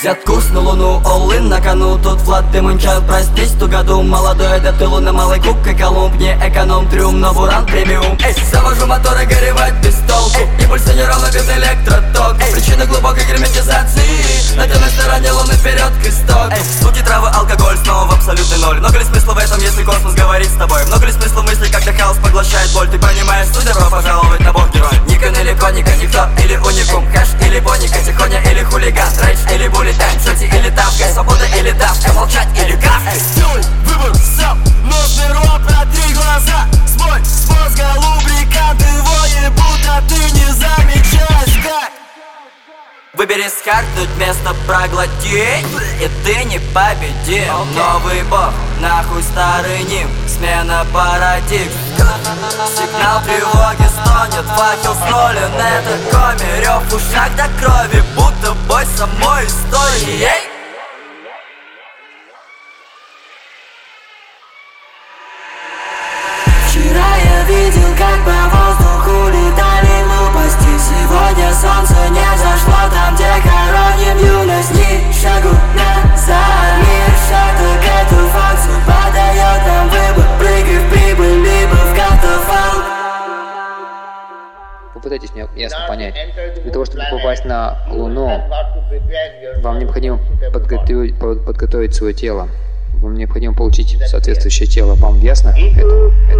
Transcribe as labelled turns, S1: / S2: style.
S1: Взят курс на луну, all-in на кону. Тут Влад Демончан, простись, ту году. Молодой до тылу на малый куб, как Колумб. Не эконом, трюм, но буран премиум. Завожу мотор и горевать без толку. Импульсы неровно без электроток. Причина глубокой герметизации. На темной стороне луны вперед к истоку. Звуки травы, алкоголь, снова в абсолютный ноль. Много ли смысла в этом, если космос говорит с тобой? Много ли смысла в мысли, когда хаос поглощает боль? Ты понимаешь, суть, добро пожаловать на борт, герой. Никон или коника, никто или уникум. Хэш или боника, тихоня или хулиган. Рейдж или буллетайн, шоти или тавка. Свобода или давка, молчать или гавкать.
S2: Твой выбор сам, нужный рот на 3 глаза. Свой мозга лубриканты воет, будто ты не замечаешь, как
S1: выбери с карт, тут место проглоти, и ты не победим. Новый бог, нахуй старый ним, смена парадигм. Сигнал тревоги стонет, факел скроллен. Это коми, рев в ушах до крови, будто бой самой истории.
S3: Вчера я видел, как по воздуху летали глупости. Сегодня солнце не зашло там, где хороним юность. Ни шагу назад, мир шаг, только эту факцию подает нам выбор. Прыгай в прибыль, либо в катафалк.
S4: Попытайтесь меня ясно понять. Для того, чтобы попасть на Луну, вам необходимо подготовить свое тело. Вам необходимо получить соответствующее тело. Вам ясно это?